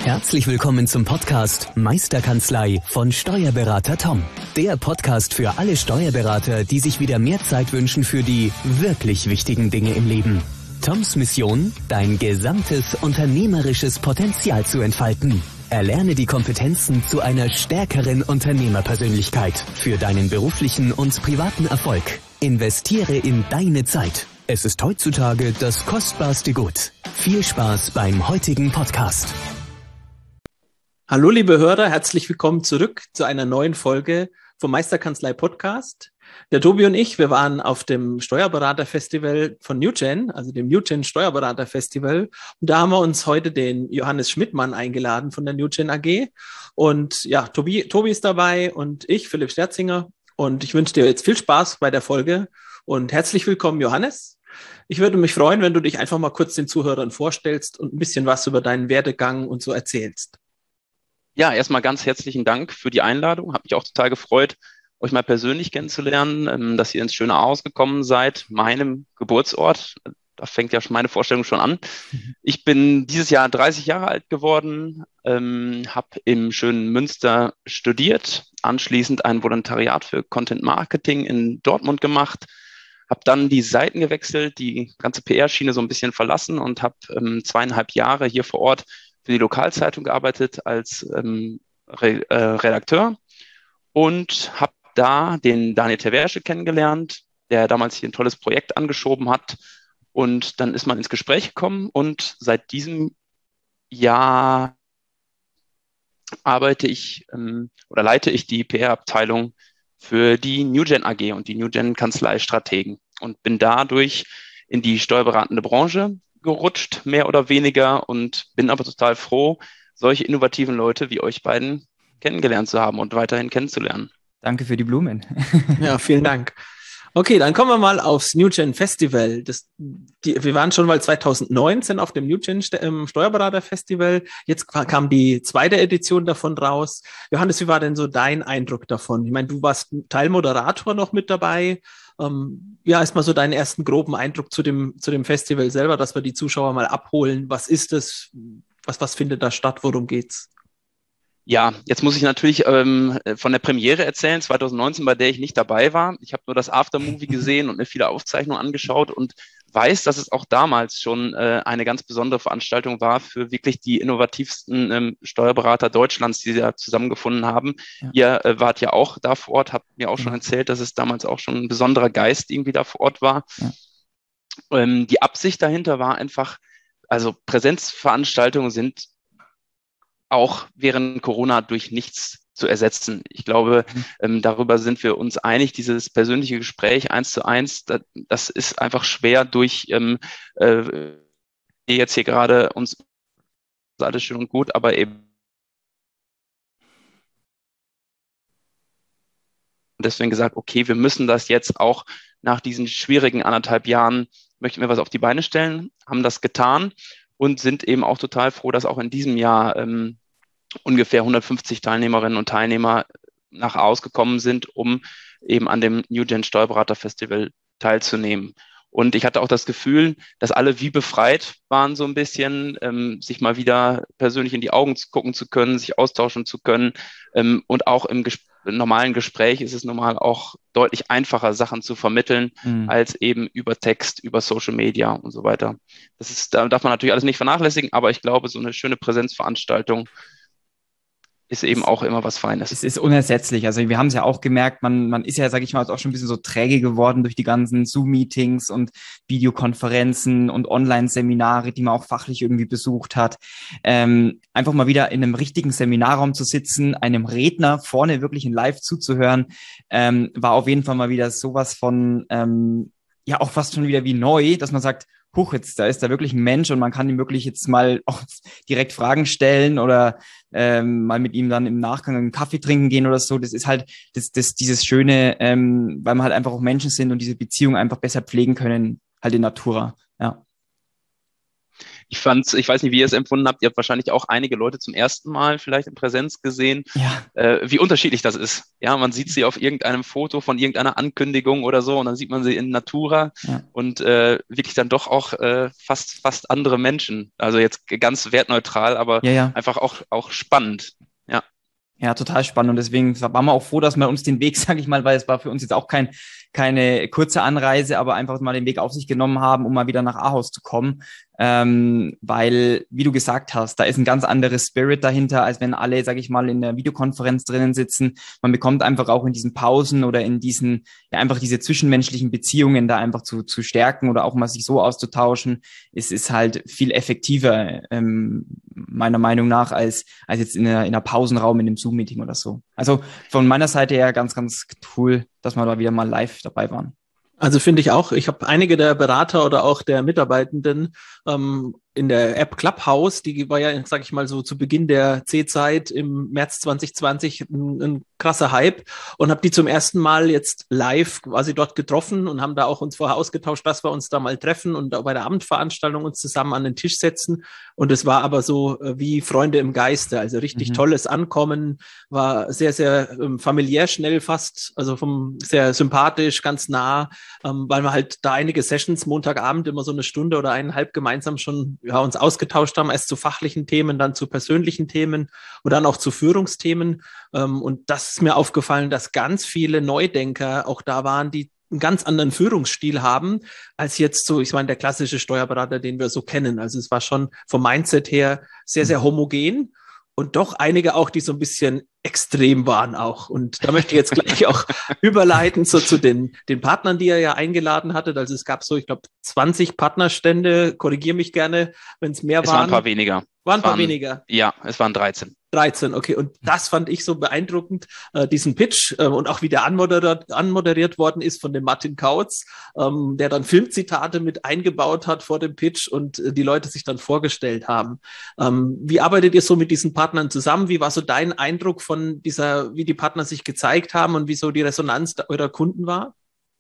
Herzlich willkommen zum Podcast Meisterkanzlei von Steuerberater Tom. Der Podcast für alle Steuerberater, die sich wieder mehr Zeit wünschen für die wirklich wichtigen Dinge im Leben. Toms Mission, dein gesamtes unternehmerisches Potenzial zu entfalten. Erlerne die Kompetenzen zu einer stärkeren Unternehmerpersönlichkeit für deinen beruflichen und privaten Erfolg. Investiere in deine Zeit. Es ist heutzutage das kostbarste Gut. Viel Spaß beim heutigen Podcast. Hallo liebe Hörer, herzlich willkommen zurück zu einer neuen Folge vom Meisterkanzlei Podcast. Der Tobi und ich, wir waren auf dem Steuerberaterfestival von NewGen, also dem NewGen Steuerberaterfestival. Und da haben wir uns heute den Johannes Schmidtmann eingeladen von der NewGen AG. Und ja, Tobi ist dabei und ich, Philipp Sterzinger. Und ich wünsche dir jetzt viel Spaß bei der Folge und herzlich willkommen, Johannes. Ich würde mich freuen, wenn du dich einfach mal kurz den Zuhörern vorstellst und ein bisschen was über deinen Werdegang und so erzählst. Ja, erstmal ganz herzlichen Dank für die Einladung. Hat mich auch total gefreut, euch mal persönlich kennenzulernen, dass ihr ins schöne Aarhus gekommen seid, meinem Geburtsort. Da fängt ja meine Vorstellung schon an. Ich bin dieses Jahr 30 Jahre alt geworden, habe im schönen Münster studiert, anschließend ein Volontariat für Content Marketing in Dortmund gemacht, habe dann die Seiten gewechselt, die ganze PR-Schiene so ein bisschen verlassen und habe 2,5 Jahre hier vor Ort für die Lokalzeitung gearbeitet als Redakteur und habe da den Daniel Terversche kennengelernt, der damals hier ein tolles Projekt angeschoben hat. Und dann ist man ins Gespräch gekommen und seit diesem Jahr leite ich die PR-Abteilung für die NewGen AG und die NewGen Kanzlei Strategen und bin dadurch in die steuerberatende Branche gerutscht, mehr oder weniger, und bin aber total froh, solche innovativen Leute wie euch beiden kennengelernt zu haben und weiterhin kennenzulernen. Danke für die Blumen. Ja, vielen Dank. Okay, dann kommen wir mal aufs NewGen Festival. Wir waren schon mal 2019 auf dem NewGen Steuerberater Festival. Jetzt kam die zweite Edition davon raus. Johannes, wie war denn so dein Eindruck davon? Ich meine, du warst Teilmoderator noch mit dabei. Ja, erstmal so deinen ersten groben Eindruck zu dem Festival selber, dass wir die Zuschauer mal abholen. Was ist es? Was findet da statt? Worum geht's? Ja, jetzt muss ich natürlich von der Premiere erzählen, 2019, bei der ich nicht dabei war. Ich habe nur das Aftermovie gesehen und mir viele Aufzeichnungen angeschaut und weiß, dass es auch damals schon eine ganz besondere Veranstaltung war für wirklich die innovativsten Steuerberater Deutschlands, die da zusammengefunden haben. Ja. Ihr wart ja auch da vor Ort, habt mir auch schon erzählt, dass es damals auch schon ein besonderer Geist irgendwie da vor Ort war. Ja. Die Absicht dahinter war einfach, also Präsenzveranstaltungen sind auch während Corona durch nichts zu ersetzen. Ich glaube, darüber sind wir uns einig, dieses persönliche Gespräch 1:1, das ist einfach schwer durch jetzt hier gerade uns alles schön und gut, aber eben deswegen gesagt, okay, wir müssen das jetzt auch nach diesen schwierigen 1,5 Jahren, möchten wir was auf die Beine stellen, haben das getan und sind eben auch total froh, dass auch in diesem Jahr ungefähr 150 Teilnehmerinnen und Teilnehmer nach Aarhus gekommen sind, um eben an dem NewGen Steuerberater Festival teilzunehmen. Und ich hatte auch das Gefühl, dass alle wie befreit waren so ein bisschen, sich mal wieder persönlich in die Augen gucken zu können, sich austauschen zu können. Und auch im normalen Gespräch ist es normal auch deutlich einfacher, Sachen zu vermitteln, als eben über Text, über Social Media und so weiter. Da darf man natürlich alles nicht vernachlässigen, aber ich glaube, so eine schöne Präsenzveranstaltung ist eben auch immer was Feines. Es ist unersetzlich. Also wir haben es ja auch gemerkt, man ist ja, sage ich mal, auch schon ein bisschen so träge geworden durch die ganzen Zoom-Meetings und Videokonferenzen und Online-Seminare, die man auch fachlich irgendwie besucht hat. Einfach mal wieder in einem richtigen Seminarraum zu sitzen, einem Redner vorne wirklich in Live zuzuhören, war auf jeden Fall mal wieder sowas von, ja auch fast schon wieder wie neu, dass man sagt, huch, jetzt da ist da wirklich ein Mensch und man kann ihm wirklich jetzt mal auch direkt Fragen stellen oder mal mit ihm dann im Nachgang einen Kaffee trinken gehen oder so. Das ist halt dieses Schöne, weil man halt einfach auch Menschen sind und diese Beziehung einfach besser pflegen können, halt in Natura, ja. Ich weiß nicht, wie ihr es empfunden habt. Ihr habt wahrscheinlich auch einige Leute zum ersten Mal vielleicht in Präsenz gesehen, wie unterschiedlich das ist. Ja, man sieht sie auf irgendeinem Foto von irgendeiner Ankündigung oder so und dann sieht man sie in Natura und wirklich dann doch auch fast andere Menschen. Also jetzt ganz wertneutral, aber einfach auch spannend. Ja. Ja, total spannend und deswegen waren wir auch froh, dass wir uns den Weg, sage ich mal, weil es war für uns jetzt auch keine kurze Anreise, aber einfach mal den Weg auf sich genommen haben, um mal wieder nach Ahaus zu kommen, weil, wie du gesagt hast, da ist ein ganz anderes Spirit dahinter, als wenn alle, sage ich mal, in der Videokonferenz drinnen sitzen. Man bekommt einfach auch in diesen Pausen oder in diesen, einfach diese zwischenmenschlichen Beziehungen da einfach zu stärken oder auch mal sich so auszutauschen. Es ist halt viel effektiver, meiner Meinung nach, als jetzt in einer Pausenraum in einem Zoom-Meeting oder so. Also von meiner Seite her ganz, ganz cool, dass wir da wieder mal live dabei waren. Also finde ich auch, ich habe einige der Berater oder auch der Mitarbeitenden in der App Clubhouse, die war ja, sag ich mal so, zu Beginn der C-Zeit im März 2020 ein krasser Hype und habe die zum ersten Mal jetzt live quasi dort getroffen und haben da auch uns vorher ausgetauscht, dass wir uns da mal treffen und auch bei der Abendveranstaltung uns zusammen an den Tisch setzen. Und es war aber so wie Freunde im Geiste, also richtig tolles Ankommen, war sehr, sehr familiär schnell fast, also sehr sympathisch, ganz nah, weil wir halt da einige Sessions Montagabend immer so eine Stunde oder 1,5 gemeinsam schon uns ausgetauscht haben, erst zu fachlichen Themen, dann zu persönlichen Themen und dann auch zu Führungsthemen. Und das ist mir aufgefallen, dass ganz viele Neudenker auch da waren, die einen ganz anderen Führungsstil haben, als jetzt so, ich meine, der klassische Steuerberater, den wir so kennen. Also es war schon vom Mindset her sehr, sehr homogen. Und doch einige auch, die so ein bisschen extrem waren auch. Und da möchte ich jetzt gleich auch überleiten so zu den Partnern, die ihr ja eingeladen hattet. Also es gab so, ich glaube, 20 Partnerstände. Korrigiere mich gerne, wenn es mehr waren. Es waren ein paar weniger. Waren ein paar weniger? Ja, es waren 13. 13, okay. Und das fand ich so beeindruckend, diesen Pitch und auch wie der anmoderiert worden ist von dem Martin Kautz, der dann Filmzitate mit eingebaut hat vor dem Pitch und die Leute sich dann vorgestellt haben. Wie arbeitet ihr so mit diesen Partnern zusammen? Wie war so dein Eindruck von wie die Partner sich gezeigt haben und wie so die Resonanz eurer Kunden war?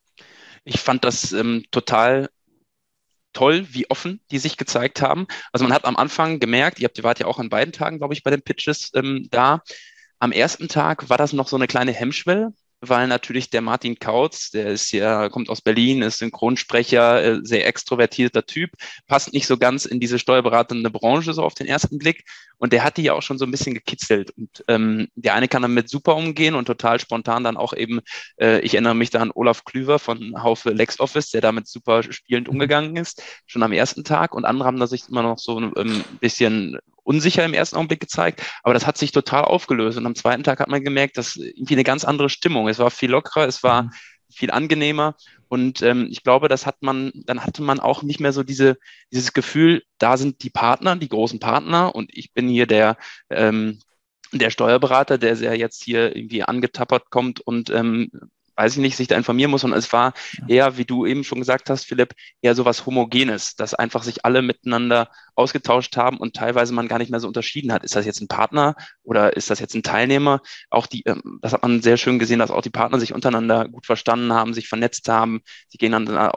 Ich fand das total toll, wie offen die sich gezeigt haben. Also man hat am Anfang gemerkt, ihr wart ja auch an beiden Tagen, glaube ich, bei den Pitches da. Am ersten Tag war das noch so eine kleine Hemmschwelle, weil natürlich der Martin Kautz, kommt aus Berlin, ist Synchronsprecher, sehr extrovertierter Typ, passt nicht so ganz in diese steuerberatende Branche so auf den ersten Blick. Und der hat die ja auch schon so ein bisschen gekitzelt. Und der eine kann damit super umgehen und total spontan dann auch eben, ich erinnere mich da an Olaf Klüver von Haufe LexOffice, der damit super spielend umgegangen ist, schon am ersten Tag. Und andere haben da sich immer noch so ein bisschen unsicher im ersten Augenblick gezeigt, aber das hat sich total aufgelöst. Und am zweiten Tag hat man gemerkt, dass irgendwie eine ganz andere Stimmung. Es war viel lockerer, es war viel angenehmer. Und ich glaube, dann hatte man auch nicht mehr so dieses Gefühl, da sind die Partner, die großen Partner, und ich bin hier der Steuerberater, der jetzt hier irgendwie angetappert kommt und weiß ich nicht, sich da informieren muss. Und es war eher, wie du eben schon gesagt hast, Philipp, eher so was Homogenes, dass einfach sich alle miteinander ausgetauscht haben und teilweise man gar nicht mehr so unterschieden hat. Ist das jetzt ein Partner oder ist das jetzt ein Teilnehmer? Auch das hat man sehr schön gesehen, dass auch die Partner sich untereinander gut verstanden haben, sich vernetzt haben, sich gegeneinander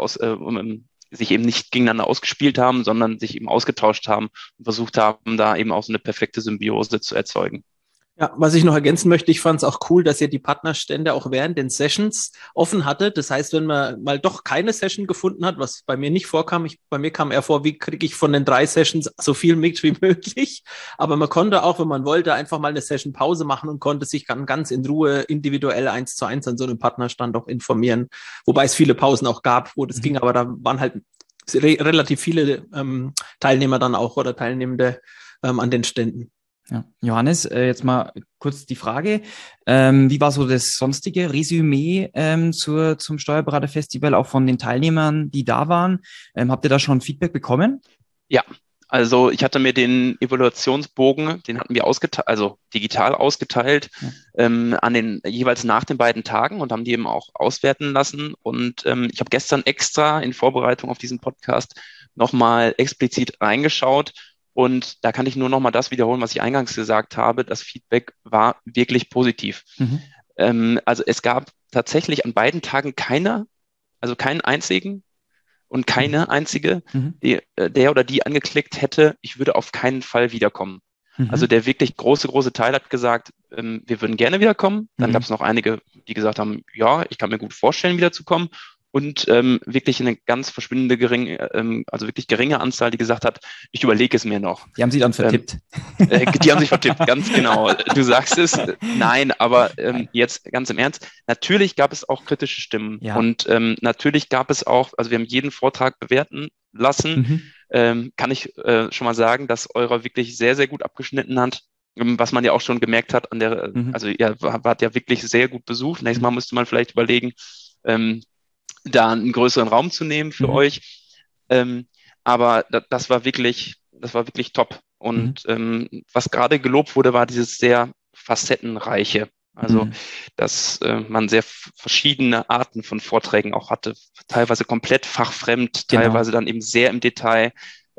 sich eben nicht gegeneinander ausgespielt haben, sondern sich eben ausgetauscht haben und versucht haben, da eben auch so eine perfekte Symbiose zu erzeugen. Ja, was ich noch ergänzen möchte, ich fand es auch cool, dass ihr die Partnerstände auch während den Sessions offen hattet. Das heißt, wenn man mal doch keine Session gefunden hat, was bei mir nicht vorkam, bei mir kam eher vor, wie kriege ich von den 3 Sessions so viel mit wie möglich. Aber man konnte auch, wenn man wollte, einfach mal eine Session Pause machen und konnte sich dann ganz in Ruhe individuell 1:1 an so einem Partnerstand auch informieren. Wobei es viele Pausen auch gab, wo das ging, aber da waren halt relativ viele Teilnehmer dann auch oder Teilnehmende an den Ständen. Ja. Johannes, jetzt mal kurz die Frage. Wie war so das sonstige Resümee zum Steuerberaterfestival, auch von den Teilnehmern, die da waren? Habt ihr da schon Feedback bekommen? Ja, also ich hatte mir den Evaluationsbogen, den hatten wir digital ausgeteilt, jeweils nach den beiden Tagen und haben die eben auch auswerten lassen. Und ich habe gestern extra in Vorbereitung auf diesen Podcast nochmal explizit reingeschaut. Und da kann ich nur noch mal das wiederholen, was ich eingangs gesagt habe. Das Feedback war wirklich positiv. Also es gab tatsächlich an beiden Tagen keinen einzigen und keine einzige, der oder die angeklickt hätte, ich würde auf keinen Fall wiederkommen. Also der wirklich große Teil hat gesagt, wir würden gerne wiederkommen. Dann gab es noch einige, die gesagt haben, ja, ich kann mir gut vorstellen, wiederzukommen. Und wirklich eine ganz verschwindende also wirklich geringe Anzahl, die gesagt hat, ich überlege es mir noch. Die haben sich dann vertippt. Die haben sich vertippt, ganz genau. Du sagst es. Nein, aber jetzt ganz im Ernst. Natürlich gab es auch kritische Stimmen. Ja. Und natürlich gab es auch, also wir haben jeden Vortrag bewerten lassen. Kann ich schon mal sagen, dass Eurer wirklich sehr, sehr gut abgeschnitten hat. Was man ja auch schon gemerkt hat also ihr wart ja wirklich sehr gut besucht. Nächstes Mal müsste man vielleicht überlegen, da einen größeren Raum zu nehmen für euch. Aber das war wirklich top. Und was gerade gelobt wurde, war dieses sehr facettenreiche. Also, dass man sehr verschiedene Arten von Vorträgen auch hatte, teilweise komplett fachfremd, teilweise dann eben sehr im Detail.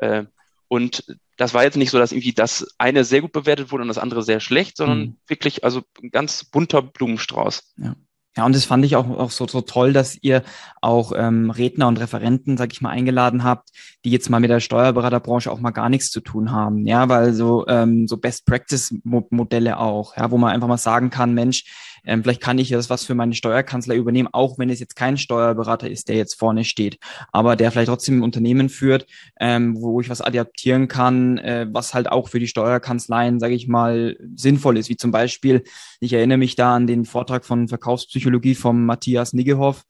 Und das war jetzt nicht so, dass irgendwie das eine sehr gut bewertet wurde und das andere sehr schlecht, sondern wirklich also ein ganz bunter Blumenstrauß. Ja. Ja, und das fand ich auch so toll, dass ihr auch Redner und Referenten, sag ich mal, eingeladen habt, die jetzt mal mit der Steuerberaterbranche auch mal gar nichts zu tun haben. Ja, weil so Best-Practice-Modelle auch, ja, wo man einfach mal sagen kann, Mensch, vielleicht kann ich ja das was für meine Steuerkanzlei übernehmen, auch wenn es jetzt kein Steuerberater ist, der jetzt vorne steht, aber der vielleicht trotzdem ein Unternehmen führt, wo ich was adaptieren kann, was halt auch für die Steuerkanzleien, sage ich mal, sinnvoll ist, wie zum Beispiel, ich erinnere mich da an den Vortrag von Verkaufspsychologie vom Matthias Niggehoff,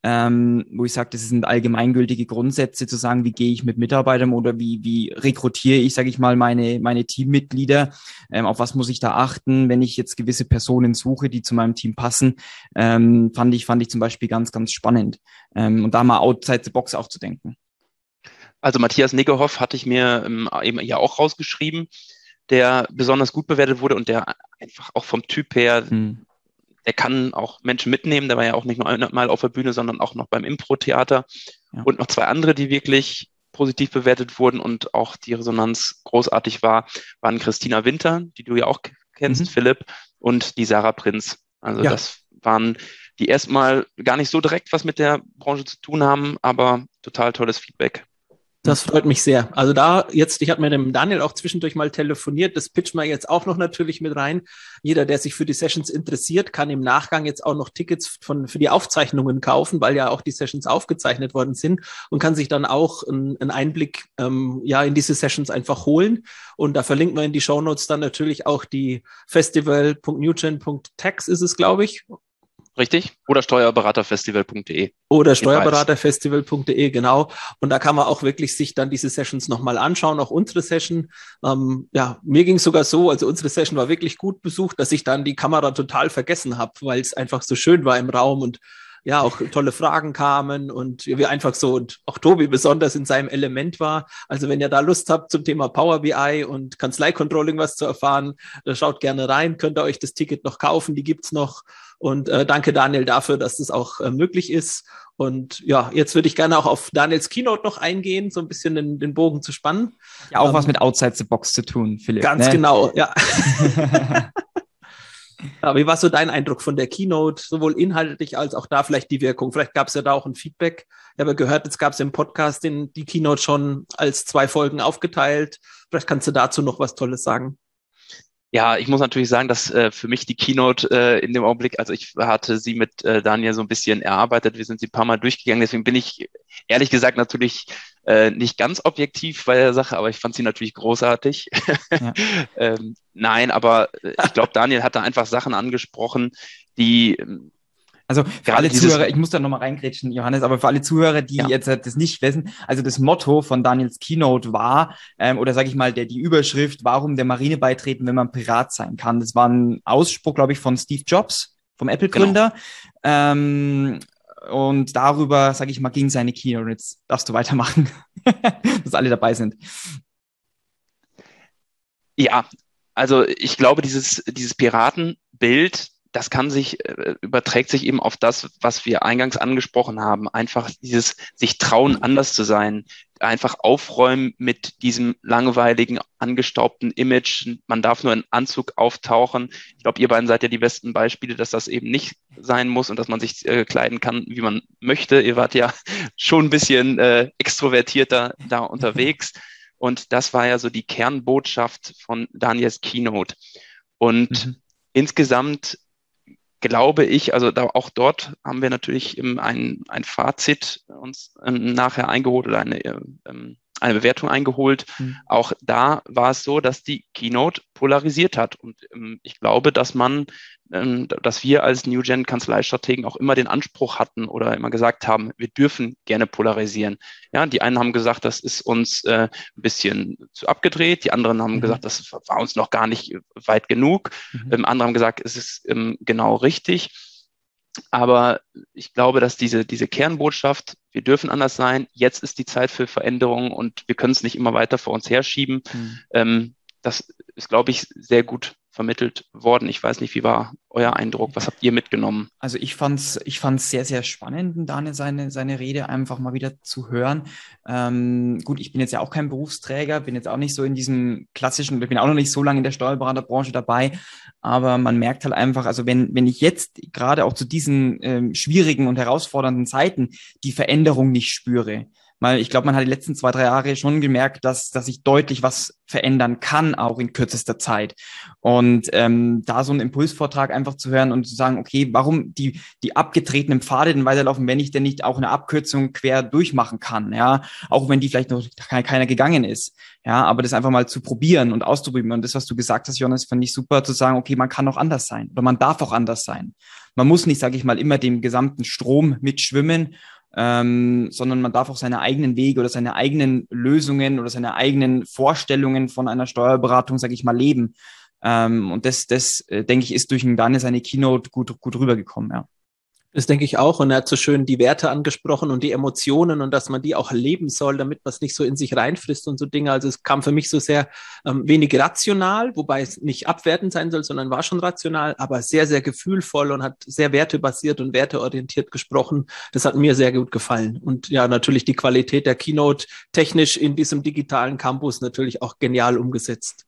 wo ich sage, das sind allgemeingültige Grundsätze zu sagen, wie gehe ich mit Mitarbeitern oder wie rekrutiere ich, sage ich mal, meine Teammitglieder, auf was muss ich da achten, wenn ich jetzt gewisse Personen suche, die zu meinem Team passen, fand ich zum Beispiel ganz, ganz spannend und da mal outside the box auch zu denken. Also Matthias Niggehoff hatte ich mir eben ja auch rausgeschrieben, der besonders gut bewertet wurde und der einfach auch vom Typ her der kann auch Menschen mitnehmen, der war ja auch nicht nur einmal auf der Bühne, sondern auch noch beim Impro-Theater. Ja. Und noch zwei andere, die wirklich positiv bewertet wurden und auch die Resonanz großartig war, waren Christina Winter, die du ja auch kennst, Philipp, und die Sarah Prinz. Also das waren die erstmal gar nicht so direkt was mit der Branche zu tun haben, aber total tolles Feedback. Das freut mich sehr. Also ich habe mit dem Daniel auch zwischendurch mal telefoniert, das pitchen wir jetzt auch noch natürlich mit rein. Jeder, der sich für die Sessions interessiert, kann im Nachgang jetzt auch noch Tickets für die Aufzeichnungen kaufen, weil ja auch die Sessions aufgezeichnet worden sind und kann sich dann auch einen Einblick in diese Sessions einfach holen. Und da verlinken wir in die Shownotes dann natürlich auch die festival.newgen.tax ist es, glaube ich. Richtig? Oder steuerberaterfestival.de. Oder steuerberaterfestival.de, genau. Und da kann man auch wirklich sich dann diese Sessions nochmal anschauen, auch unsere Session. Mir ging es sogar so, also unsere Session war wirklich gut besucht, dass ich dann die Kamera total vergessen habe, weil es einfach so schön war im Raum und ja, auch tolle Fragen kamen und wir einfach so und auch Tobi besonders in seinem Element war. Also wenn ihr da Lust habt zum Thema Power BI und Kanzlei-Controlling was zu erfahren, schaut gerne rein, könnt ihr euch das Ticket noch kaufen, die gibt's noch. Und danke Daniel dafür, dass das auch möglich ist. Und ja, jetzt würde ich gerne auch auf Daniels Keynote noch eingehen, so ein bisschen den Bogen zu spannen. Ja, auch was mit Outside the Box zu tun, Philipp. Ganz genau, ja. Ja, wie war so dein Eindruck von der Keynote, sowohl inhaltlich als auch da vielleicht die Wirkung? Vielleicht gab es ja da auch ein Feedback. Ich habe gehört, jetzt gab es im Podcast die Keynote schon als 2 Folgen aufgeteilt. Vielleicht kannst du dazu noch was Tolles sagen. Ja, ich muss natürlich sagen, dass für mich die Keynote in dem Augenblick, also ich hatte sie mit Daniel so ein bisschen erarbeitet, wir sind sie ein paar Mal durchgegangen, deswegen bin ich ehrlich gesagt natürlich nicht ganz objektiv bei der Sache, aber ich fand sie natürlich großartig. Ja. Nein, aber ich glaube, Daniel hat da einfach Sachen angesprochen, die... Also für alle Zuhörer, ich muss da nochmal reingrätschen, Johannes, aber für alle Zuhörer, die jetzt das nicht wissen, also das Motto von Daniels Keynote war, oder sage ich mal, die Überschrift, warum der Marine beitreten, wenn man Pirat sein kann. Das war ein Ausspruch, glaube ich, von Steve Jobs, vom Apple-Gründer. Genau. Und darüber, sage ich mal, ging seine Keynote. Jetzt darfst du weitermachen, dass alle dabei sind. Ja, also ich glaube, dieses Piratenbild, das überträgt sich eben auf das, was wir eingangs angesprochen haben. Einfach dieses sich trauen, anders zu sein. Einfach aufräumen mit diesem langweiligen, angestaubten Image. Man darf nur in Anzug auftauchen. Ich glaube, ihr beiden seid ja die besten Beispiele, dass das eben nicht sein muss und dass man sich kleiden kann, wie man möchte. Ihr wart ja schon ein bisschen extrovertierter da unterwegs. Und das war ja so die Kernbotschaft von Daniels Keynote. Und insgesamt glaube ich, also auch dort haben wir natürlich ein Fazit uns nachher eingeholt oder eine Bewertung eingeholt. Auch da war es so, dass die Keynote polarisiert hat. Und ich glaube, dass wir als New Gen Kanzleistrategen auch immer den Anspruch hatten oder immer gesagt haben, wir dürfen gerne polarisieren. Ja, die einen haben gesagt, das ist uns ein bisschen zu abgedreht. Die anderen haben gesagt, das war uns noch gar nicht weit genug. Andere haben gesagt, es ist genau richtig. Aber ich glaube, dass diese Kernbotschaft, wir dürfen anders sein, jetzt ist die Zeit für Veränderungen und wir können es nicht immer weiter vor uns herschieben. Das ist, glaube ich, sehr gut vermittelt worden. Ich weiß nicht, wie war euer Eindruck? Was habt ihr mitgenommen? Also ich fand's sehr, sehr spannend, Daniel, seine Rede einfach mal wieder zu hören. Gut, ich bin jetzt ja auch kein Berufsträger, bin jetzt auch nicht so in diesem klassischen, ich bin auch noch nicht so lange in der Steuerberaterbranche dabei, aber man merkt halt einfach, also wenn ich jetzt gerade auch zu diesen schwierigen und herausfordernden Zeiten die Veränderung nicht spüre, weil ich glaube, man hat die letzten 2-3 Jahre schon gemerkt, dass sich deutlich was verändern kann, auch in kürzester Zeit. Und da so einen Impulsvortrag einfach zu hören und zu sagen, okay, warum die abgetretenen Pfade denn weiterlaufen, wenn ich denn nicht auch eine Abkürzung quer durchmachen kann, ja, auch wenn die vielleicht noch keiner gegangen ist, ja, aber das einfach mal zu probieren und auszuprobieren. Und das, was du gesagt hast, Jonas, fand ich super, zu sagen, okay, man kann auch anders sein oder man darf auch anders sein. Man muss nicht, sage ich mal, immer dem gesamten Strom mitschwimmen, sondern man darf auch seine eigenen Wege oder seine eigenen Lösungen oder seine eigenen Vorstellungen von einer Steuerberatung, sage ich mal, leben. Und das denke ich, ist durch den Daniel seine Keynote gut rübergekommen, ja. Das denke ich auch. Und er hat so schön die Werte angesprochen und die Emotionen und dass man die auch leben soll, damit man es nicht so in sich reinfrisst und so Dinge. Also es kam für mich so sehr wenig rational, wobei es nicht abwertend sein soll, sondern war schon rational, aber sehr, sehr gefühlvoll und hat sehr wertebasiert und werteorientiert gesprochen. Das hat mir sehr gut gefallen. Und ja, natürlich die Qualität der Keynote technisch in diesem digitalen Campus natürlich auch genial umgesetzt.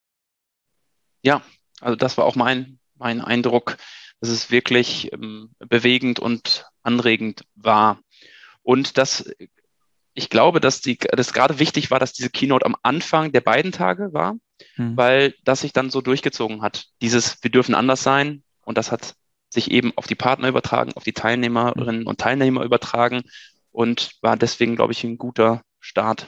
Ja, also das war auch mein Eindruck, dass es wirklich bewegend und anregend war. Und ich glaube, dass das gerade wichtig war, dass diese Keynote am Anfang der beiden Tage war, weil das sich dann so durchgezogen hat. Wir dürfen anders sein, und das hat sich eben auf die Partner übertragen, auf die Teilnehmerinnen und Teilnehmer übertragen und war deswegen, glaube ich, ein guter Start.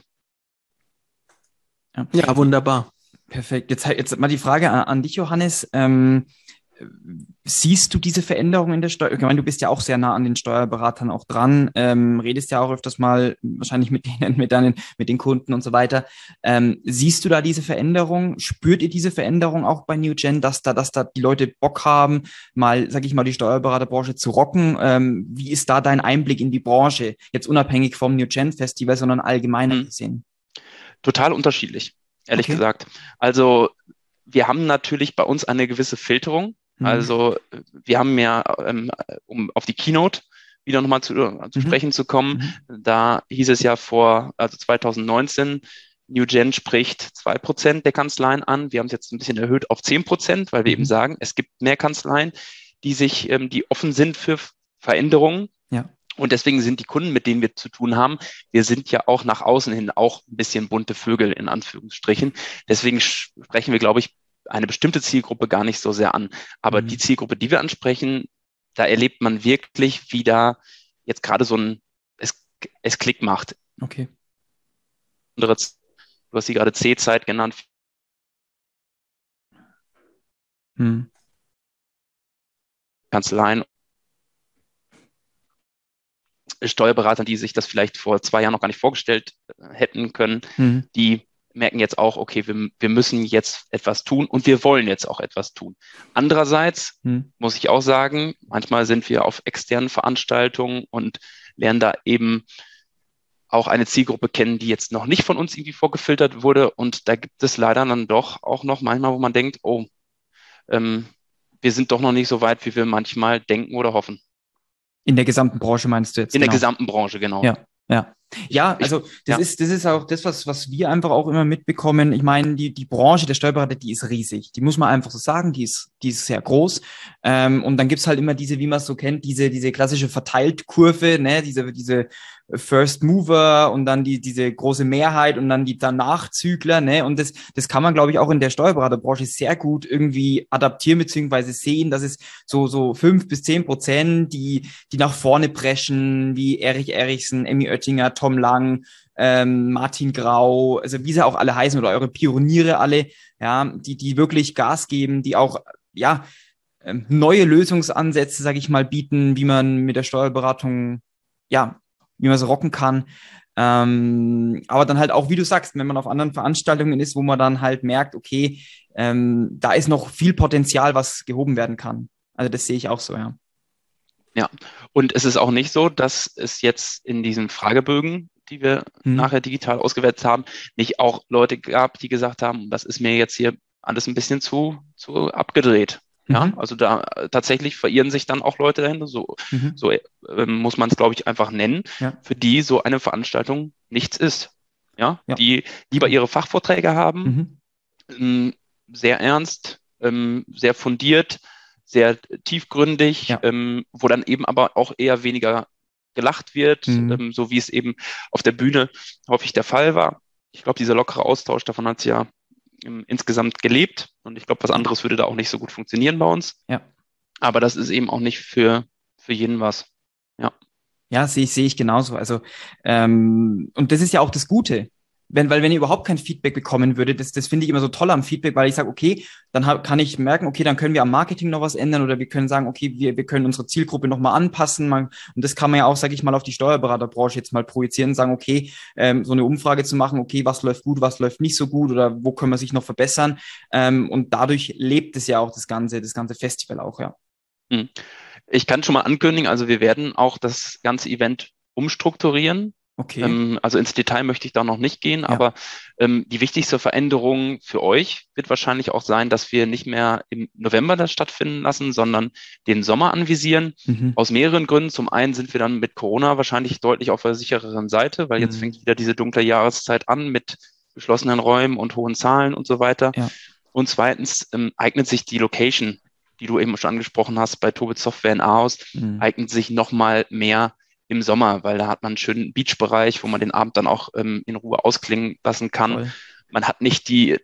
Ja, wunderbar. Perfekt. Jetzt mal die Frage an dich, Johannes. Siehst du diese Veränderung in der Steuer? Ich meine, du bist ja auch sehr nah an den Steuerberatern auch dran, redest ja auch öfters mal wahrscheinlich mit denen, mit den Kunden und so weiter. Siehst du da diese Veränderung? Spürt ihr diese Veränderung auch bei New Gen, dass da die Leute Bock haben, mal, sag ich mal, die Steuerberaterbranche zu rocken? Wie ist da dein Einblick in die Branche? Jetzt unabhängig vom New Gen Festival, sondern allgemeiner gesehen? Total unterschiedlich, ehrlich gesagt. Also wir haben natürlich bei uns eine gewisse Filterung. Also wir haben ja, um auf die Keynote wieder nochmal zu sprechen zu kommen, da hieß es ja 2019, New Gen spricht 2% der Kanzleien an. Wir haben es jetzt ein bisschen erhöht auf 10%, weil wir eben sagen, es gibt mehr Kanzleien, die offen sind für Veränderungen. Ja. Und deswegen sind die Kunden, mit denen wir zu tun haben, wir sind ja auch nach außen hin auch ein bisschen bunte Vögel in Anführungsstrichen. Deswegen sprechen wir, glaube ich, eine bestimmte Zielgruppe gar nicht so sehr an. Aber die Zielgruppe, die wir ansprechen, da erlebt man wirklich, wie da jetzt gerade es Klick macht. Okay. Du hast sie gerade C-Zeit genannt. Kanzleien, Steuerberater, die sich das vielleicht vor 2 Jahren noch gar nicht vorgestellt hätten können, die merken jetzt auch, okay, wir müssen jetzt etwas tun und wir wollen jetzt auch etwas tun. Andererseits muss ich auch sagen, manchmal sind wir auf externen Veranstaltungen und lernen da eben auch eine Zielgruppe kennen, die jetzt noch nicht von uns irgendwie vorgefiltert wurde. Und da gibt es leider dann doch auch noch manchmal, wo man denkt, wir sind doch noch nicht so weit, wie wir manchmal denken oder hoffen. In der gesamten Branche meinst du jetzt? In der gesamten Branche, genau. Ja, ja. Ja, also das ist auch das, was wir einfach auch immer mitbekommen. Ich meine, die Branche der Steuerberater, die ist riesig. Die muss man einfach so sagen, die ist sehr groß. Und dann gibt's halt immer diese, wie man es so kennt, diese klassische Verteiltkurve, ne, diese First Mover und dann diese große Mehrheit und dann die Nachzügler, ne? Und das kann man, glaube ich, auch in der Steuerberaterbranche sehr gut irgendwie adaptieren beziehungsweise sehen, dass es so 5-10%, die nach vorne preschen, wie Erich Erichsen, Emmy Oettinger, Tom Lang, Martin Grau, also wie sie auch alle heißen oder eure Pioniere alle, ja, die wirklich Gas geben, die auch, ja, neue Lösungsansätze, sage ich mal, bieten, wie man mit der Steuerberatung, ja, wie man es rocken kann. Aber dann halt auch, wie du sagst, wenn man auf anderen Veranstaltungen ist, wo man dann halt merkt, okay, da ist noch viel Potenzial, was gehoben werden kann. Also das sehe ich auch so, ja. Ja, und es ist auch nicht so, dass es jetzt in diesen Fragebögen, die wir nachher digital ausgewertet haben, nicht auch Leute gab, die gesagt haben, das ist mir jetzt hier alles ein bisschen zu abgedreht. Ja, also da tatsächlich verirren sich dann auch Leute dahinter, so muss man es, glaube ich, einfach nennen, für die so eine Veranstaltung nichts ist. Ja, die lieber ihre Fachvorträge haben, sehr ernst, sehr fundiert, sehr tiefgründig, wo dann eben aber auch eher weniger gelacht wird, so wie es eben auf der Bühne häufig der Fall war. Ich glaube, dieser lockere Austausch, davon hat es ja insgesamt gelebt und ich glaube, was anderes würde da auch nicht so gut funktionieren bei uns. Ja. Aber das ist eben auch nicht für jeden was. Ja. Ja, sehe ich genauso. Also, und das ist ja auch das Gute. Wenn ihr überhaupt kein Feedback bekommen würdet, das finde ich immer so toll am Feedback, weil ich sage, okay, dann kann ich merken, okay, dann können wir am Marketing noch was ändern oder wir können sagen, okay, wir können unsere Zielgruppe nochmal anpassen. Und das kann man ja auch, sage ich mal, auf die Steuerberaterbranche jetzt mal projizieren und sagen, okay, so eine Umfrage zu machen, okay, was läuft gut, was läuft nicht so gut oder wo können wir sich noch verbessern. Und dadurch lebt es ja auch das ganze Festival auch, ja. Ich kann schon mal ankündigen, also wir werden auch das ganze Event umstrukturieren. Okay. Also ins Detail möchte ich da noch nicht gehen, aber die wichtigste Veränderung für euch wird wahrscheinlich auch sein, dass wir nicht mehr im November das stattfinden lassen, sondern den Sommer anvisieren. Aus mehreren Gründen. Zum einen sind wir dann mit Corona wahrscheinlich deutlich auf der sichereren Seite, weil jetzt fängt wieder diese dunkle Jahreszeit an mit geschlossenen Räumen und hohen Zahlen und so weiter. Ja. Und zweitens eignet sich die Location, die du eben schon angesprochen hast, bei Tobit Software in Ahaus, eignet sich noch mal mehr im Sommer, weil da hat man einen schönen Beachbereich, wo man den Abend dann auch in Ruhe ausklingen lassen kann. Toll. Man hat nicht die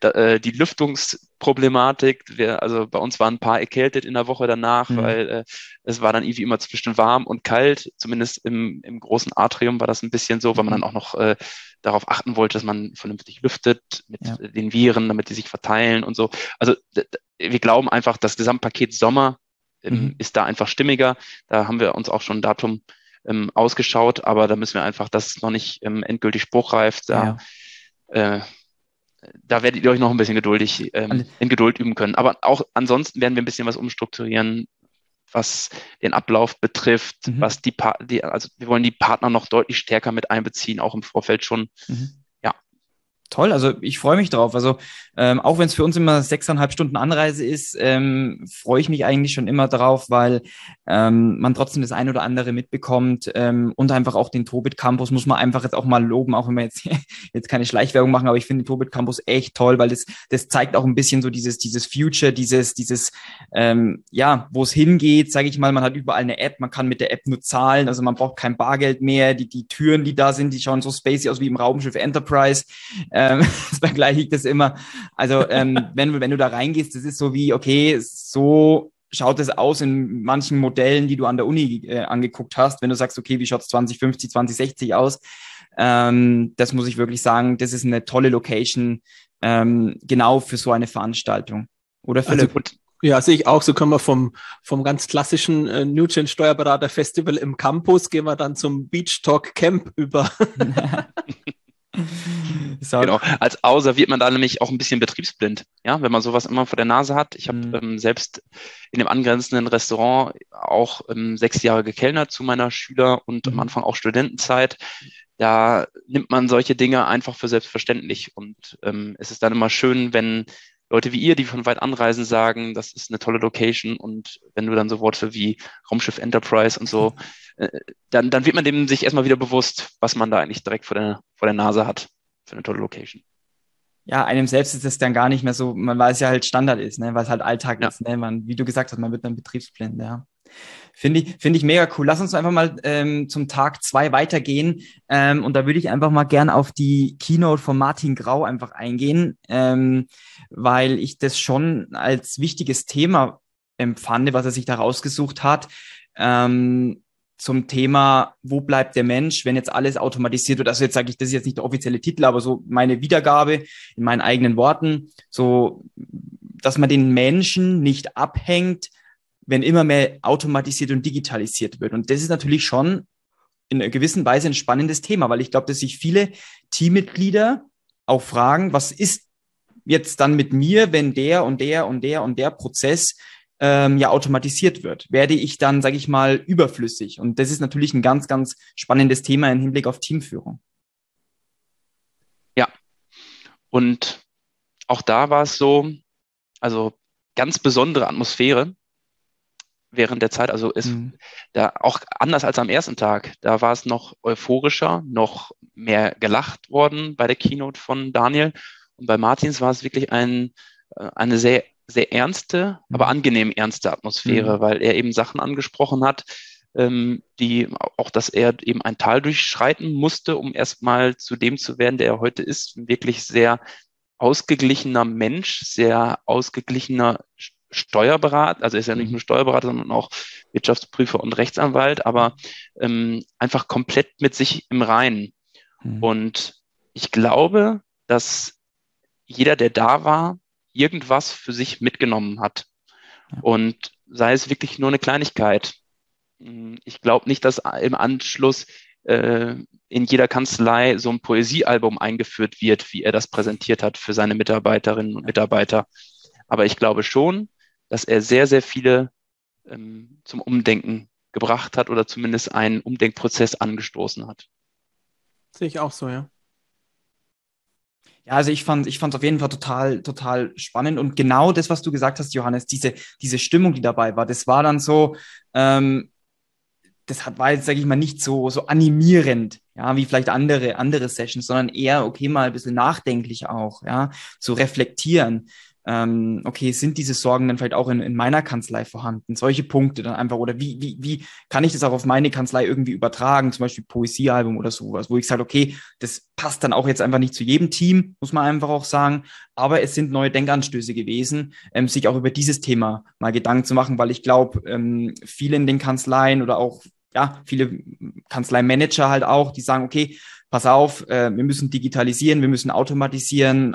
Lüftungsproblematik. Also bei uns waren ein paar erkältet in der Woche danach, weil es war dann irgendwie immer zwischen warm und kalt. Zumindest im großen Atrium war das ein bisschen so, weil man dann auch noch darauf achten wollte, dass man vernünftig lüftet mit den Viren, damit die sich verteilen und so. Also wir glauben einfach, das Gesamtpaket Sommer ist da einfach stimmiger. Da haben wir uns auch schon ein Datum ausgeschaut, aber da müssen wir einfach, das ist noch nicht endgültig spruchreif, da werdet ihr euch noch ein bisschen in Geduld üben können. Aber auch ansonsten werden wir ein bisschen was umstrukturieren, was den Ablauf betrifft, was also wir wollen die Partner noch deutlich stärker mit einbeziehen, auch im Vorfeld schon. Toll, also ich freue mich drauf. Also auch wenn es für uns immer 6,5 Stunden Anreise ist, freue ich mich eigentlich schon immer drauf, weil man trotzdem das ein oder andere mitbekommt und einfach auch den Tobit Campus muss man einfach jetzt auch mal loben, auch wenn wir jetzt keine Schleichwerbung machen, aber ich finde den Tobit Campus echt toll, weil das zeigt auch ein bisschen so dieses Future, wo es hingeht, sage ich mal, man hat überall eine App, man kann mit der App nur zahlen, also man braucht kein Bargeld mehr, die Türen, die da sind, die schauen so spacey aus wie im Raumschiff Enterprise. Das vergleiche ich das immer. Also wenn du da reingehst, das ist so wie, okay, so schaut es aus in manchen Modellen, die du an der Uni angeguckt hast. Wenn du sagst, okay, wie schaut es 2050, 2060 aus? Das muss ich wirklich sagen, das ist eine tolle Location, genau für so eine Veranstaltung. Oder Philipp? Also, ja, sehe ich auch. So können wir vom ganz klassischen NewGen Steuerberater Festival im Campus, gehen wir dann zum Beach Talk Camp über. Genau. Als Außer wird man da nämlich auch ein bisschen betriebsblind, ja, wenn man sowas immer vor der Nase hat. Ich habe selbst in dem angrenzenden Restaurant auch 6 Jahre gekellnert zu meiner Schüler- und am Anfang auch Studentenzeit. Da nimmt man solche Dinge einfach für selbstverständlich und es ist dann immer schön, wenn Leute wie ihr, die von weit anreisen, sagen, das ist eine tolle Location. Und wenn du dann so Worte wie Raumschiff Enterprise und so, dann wird man dem sich erstmal wieder bewusst, was man da eigentlich direkt vor der Nase hat für eine tolle Location. Ja, einem selbst ist es dann gar nicht mehr so, weil es ja halt Standard ist, ne, weil es halt Alltag ist, ne, wie du gesagt hast, man wird dann betriebsblind, ja. Finde ich mega cool. Lass uns einfach mal zum Tag 2 weitergehen. Und da würde ich einfach mal gern auf die Keynote von Martin Grau einfach eingehen, weil ich das schon als wichtiges Thema empfand, was er sich da rausgesucht hat. Zum Thema, wo bleibt der Mensch, wenn jetzt alles automatisiert wird? Also jetzt sage ich, das ist jetzt nicht der offizielle Titel, aber so meine Wiedergabe in meinen eigenen Worten, so, dass man den Menschen nicht abhängt, wenn immer mehr automatisiert und digitalisiert wird. Und das ist natürlich schon in einer gewissen Weise ein spannendes Thema, weil ich glaube, dass sich viele Teammitglieder auch fragen, was ist jetzt dann mit mir, wenn der und der und der und der Prozess ja automatisiert wird? Werde ich dann, sage ich mal, überflüssig? Und das ist natürlich ein ganz, ganz spannendes Thema im Hinblick auf Teamführung. Ja, und auch da war es so, also ganz besondere Atmosphäre während der Zeit, also da auch anders als am ersten Tag, da war es noch euphorischer, noch mehr gelacht worden bei der Keynote von Daniel, und bei Martins war es wirklich eine sehr, sehr ernste, aber angenehm ernste Atmosphäre, weil er eben Sachen angesprochen hat, die auch, dass er eben ein Tal durchschreiten musste, um erstmal zu dem zu werden, der er heute ist, wirklich sehr ausgeglichener Mensch, sehr ausgeglichener Steuerberater, also er ist ja nicht nur Steuerberater, sondern auch Wirtschaftsprüfer und Rechtsanwalt, aber einfach komplett mit sich im Reinen. Und ich glaube, dass jeder, der da war, irgendwas für sich mitgenommen hat. Und sei es wirklich nur eine Kleinigkeit. Ich glaube nicht, dass im Anschluss in jeder Kanzlei so ein Poesiealbum eingeführt wird, wie er das präsentiert hat für seine Mitarbeiterinnen und Mitarbeiter. Aber ich glaube schon, dass er sehr, sehr viele zum Umdenken gebracht hat oder zumindest einen Umdenkprozess angestoßen hat. Sehe ich auch so, ja. Ja, also ich fand's auf jeden Fall total spannend. Und genau das, was du gesagt hast, Johannes, diese Stimmung, die dabei war, das war dann so, war jetzt, sage ich mal, nicht so animierend, ja, wie vielleicht andere Sessions, sondern eher, okay, mal ein bisschen nachdenklich auch, ja, zu reflektieren. Okay, sind diese Sorgen dann vielleicht auch in meiner Kanzlei vorhanden? Solche Punkte dann einfach, oder wie kann ich das auch auf meine Kanzlei irgendwie übertragen? Zum Beispiel Poesiealbum oder sowas, wo ich sage, okay, das passt dann auch jetzt einfach nicht zu jedem Team, muss man einfach auch sagen. Aber es sind neue Denkanstöße gewesen, sich auch über dieses Thema mal Gedanken zu machen, weil ich glaube, viele in den Kanzleien oder auch viele Kanzleimanager halt auch, die sagen, okay, pass auf, wir müssen digitalisieren, wir müssen automatisieren,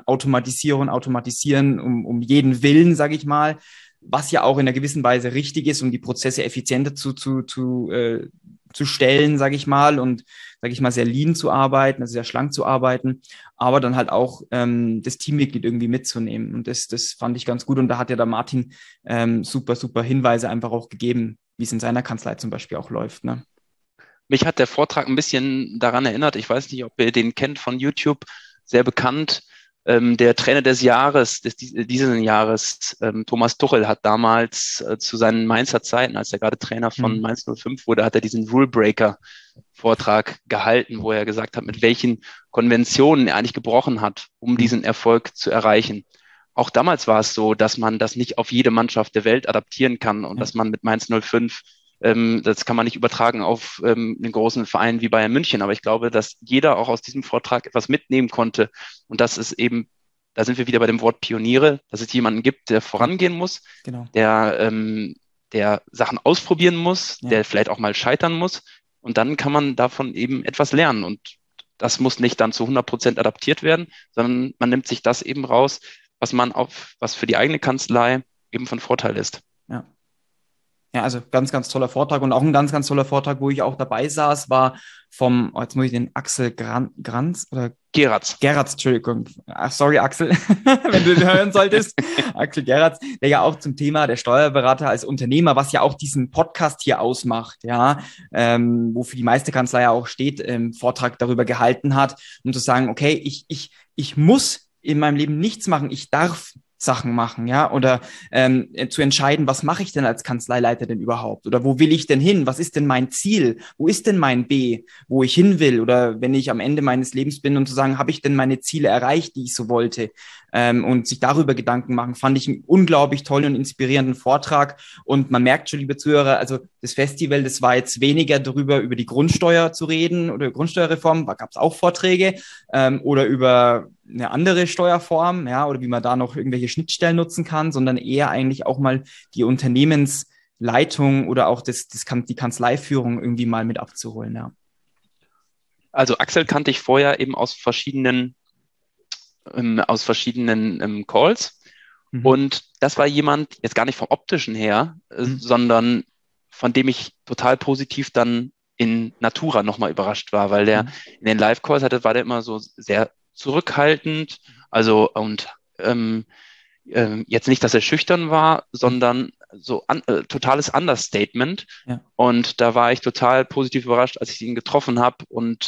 um jeden Willen, sage ich mal, was ja auch in einer gewissen Weise richtig ist, um die Prozesse effizienter zu stellen, sage ich mal, und, sage ich mal, sehr lean zu arbeiten, also sehr schlank zu arbeiten, aber dann halt auch das Teammitglied irgendwie mitzunehmen. Und das fand ich ganz gut. Und da hat ja der Martin super Hinweise einfach auch gegeben, wie es in seiner Kanzlei zum Beispiel auch läuft, ne? Mich hat der Vortrag ein bisschen daran erinnert, ich weiß nicht, ob ihr den kennt von YouTube, sehr bekannt, der Trainer des Jahres, dieses Jahres, Thomas Tuchel, hat damals zu seinen Mainzer Zeiten, als er gerade Trainer von Mainz 05 wurde, hat er diesen Rule Breaker Vortrag gehalten, wo er gesagt hat, mit welchen Konventionen er eigentlich gebrochen hat, um diesen Erfolg zu erreichen. Auch damals war es so, dass man das nicht auf jede Mannschaft der Welt adaptieren kann und dass man mit Mainz 05 das kann man nicht übertragen auf einen großen Verein wie Bayern München, aber ich glaube, dass jeder auch aus diesem Vortrag etwas mitnehmen konnte und dass es eben, da sind wir wieder bei dem Wort Pioniere, dass es jemanden gibt, der vorangehen muss, genau, der Sachen ausprobieren muss, der vielleicht auch mal scheitern muss, und dann kann man davon eben etwas lernen, und das muss nicht dann zu 100% adaptiert werden, sondern man nimmt sich das eben raus, was für die eigene Kanzlei eben von Vorteil ist. Ja, also ganz toller Vortrag, und auch ein ganz toller Vortrag, wo ich auch dabei saß, war jetzt muss ich den Axel Geratz, Entschuldigung. Ach, sorry, Axel, wenn du den hören solltest. Axel Geratz, der ja auch zum Thema der Steuerberater als Unternehmer, was ja auch diesen Podcast hier ausmacht, ja, wofür die Meisterkanzlei ja auch steht, Vortrag darüber gehalten hat, um zu sagen, okay, ich muss in meinem Leben nichts machen, ich darf Sachen machen, ja, oder zu entscheiden, was mache ich denn als Kanzleileiter denn überhaupt, oder wo will ich denn hin, was ist denn mein Ziel, wo ist denn mein B, wo ich hin will, oder wenn ich am Ende meines Lebens bin und zu sagen, habe ich denn meine Ziele erreicht, die ich so wollte, und sich darüber Gedanken machen, fand ich einen unglaublich tollen und inspirierenden Vortrag. Und man merkt schon, liebe Zuhörer, also das Festival, das war jetzt weniger darüber, über die Grundsteuer zu reden oder Grundsteuerreform, da gab es auch Vorträge, oder über eine andere Steuerform, ja, oder wie man da noch irgendwelche Schnittstellen nutzen kann, sondern eher eigentlich auch mal die Unternehmensleitung oder auch die Kanzleiführung irgendwie mal mit abzuholen, ja. Also Axel kannte ich vorher eben aus verschiedenen Calls. Und das war jemand, jetzt gar nicht vom Optischen her, sondern von dem ich total positiv dann in Natura nochmal überrascht war, weil der in den Live-Calls war der immer so sehr zurückhaltend, also und jetzt nicht, dass er schüchtern war, sondern so totales Understatement. Ja. Und da war ich total positiv überrascht, als ich ihn getroffen habe und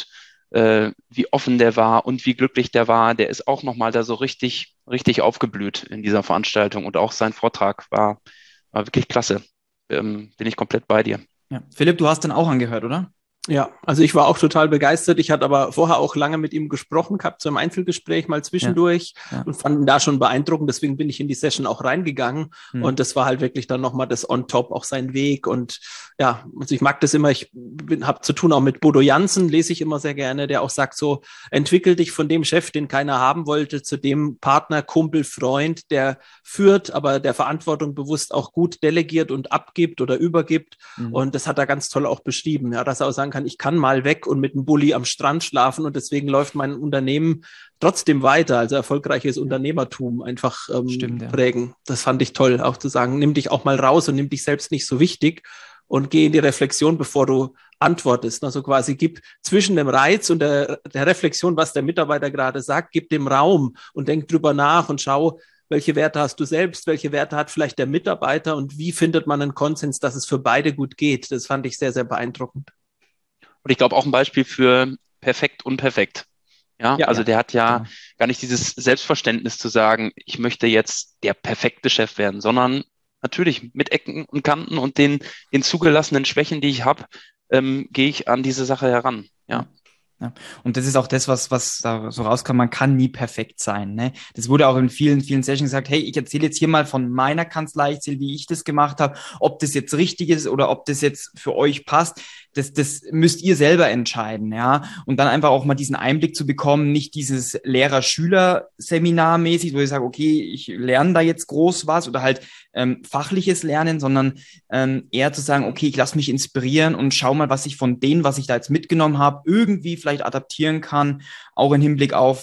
wie offen der war und wie glücklich der war. Der ist auch nochmal da so richtig, richtig aufgeblüht in dieser Veranstaltung und auch sein Vortrag war wirklich klasse. Bin ich komplett bei dir. Ja. Philipp, du hast dann auch angehört, oder? Ja, also ich war auch total begeistert. Ich hatte aber vorher auch lange mit ihm gesprochen gehabt, so im Einzelgespräch mal zwischendurch und fand ihn da schon beeindruckend. Deswegen bin ich in die Session auch reingegangen und das war halt wirklich dann nochmal das on top, auch sein Weg. Und ja, also ich mag das immer, ich habe zu tun auch mit Bodo Jansen, lese ich immer sehr gerne, der auch sagt so, entwickel dich von dem Chef, den keiner haben wollte, zu dem Partner, Kumpel, Freund, der führt, aber der Verantwortung bewusst auch gut delegiert und abgibt oder übergibt. Und das hat er ganz toll auch beschrieben, ja, dass er auch sagen kann, ich kann mal weg und mit einem Bulli am Strand schlafen und deswegen läuft mein Unternehmen trotzdem weiter. Also erfolgreiches Unternehmertum einfach prägen. Das fand ich toll, auch zu sagen, nimm dich auch mal raus und nimm dich selbst nicht so wichtig und geh in die Reflexion, bevor du antwortest. Also quasi gib zwischen dem Reiz und der Reflexion, was der Mitarbeiter gerade sagt, gib dem Raum und denk drüber nach und schau, welche Werte hast du selbst, welche Werte hat vielleicht der Mitarbeiter und wie findet man einen Konsens, dass es für beide gut geht. Das fand ich sehr, sehr beeindruckend. Und ich glaube auch ein Beispiel für perfekt, unperfekt. Ja, also der hat ja gar nicht dieses Selbstverständnis zu sagen, ich möchte jetzt der perfekte Chef werden, sondern natürlich mit Ecken und Kanten und den zugelassenen Schwächen, die ich habe, gehe ich an diese Sache heran. Ja. Ja. Und das ist auch das, was da so rauskam, man kann nie perfekt sein. Ne? Das wurde auch in vielen, vielen Sessions gesagt, hey, ich erzähle jetzt hier mal von meiner Kanzlei, ich erzähle, wie ich das gemacht habe, ob das jetzt richtig ist oder ob das jetzt für euch passt, das müsst ihr selber entscheiden, ja. Und dann einfach auch mal diesen Einblick zu bekommen, nicht dieses Lehrer-Schüler-Seminar mäßig, wo ich sage, okay, ich lerne da jetzt groß was oder halt fachliches Lernen, sondern eher zu sagen, okay, ich lasse mich inspirieren und schau mal, was ich von denen, was ich da jetzt mitgenommen habe, irgendwie vielleicht adaptieren kann, auch im Hinblick auf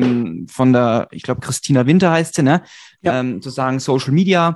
von der, ich glaube, Christina Winter heißt sie, ne? Ja. Zu sagen, Social Media